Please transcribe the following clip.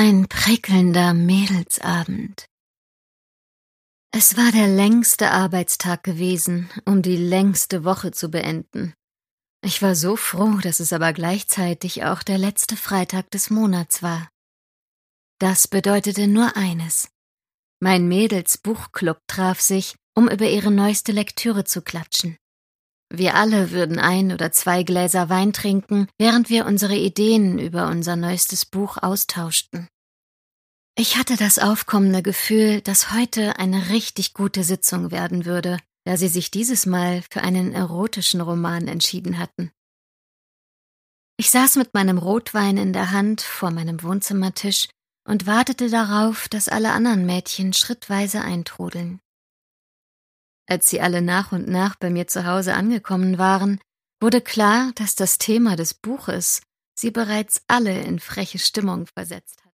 Ein prickelnder Mädelsabend. Es war der längste Arbeitstag gewesen, um die längste Woche zu beenden. Ich war so froh, dass es aber gleichzeitig auch der letzte Freitag des Monats war. Das bedeutete nur eines: Mein Mädels-Buchclub traf sich, um über ihre neueste Lektüre zu klatschen. Wir alle würden 1 oder 2 Gläser Wein trinken, während wir unsere Ideen über unser neuestes Buch austauschten. Ich hatte das aufkommende Gefühl, dass heute eine richtig gute Sitzung werden würde, da sie sich dieses Mal für einen erotischen Roman entschieden hatten. Ich saß mit meinem Rotwein in der Hand vor meinem Wohnzimmertisch und wartete darauf, dass alle anderen Mädchen schrittweise eintrudeln. Als sie alle nach und nach bei mir zu Hause angekommen waren, wurde klar, dass das Thema des Buches sie bereits alle in freche Stimmung versetzt hat.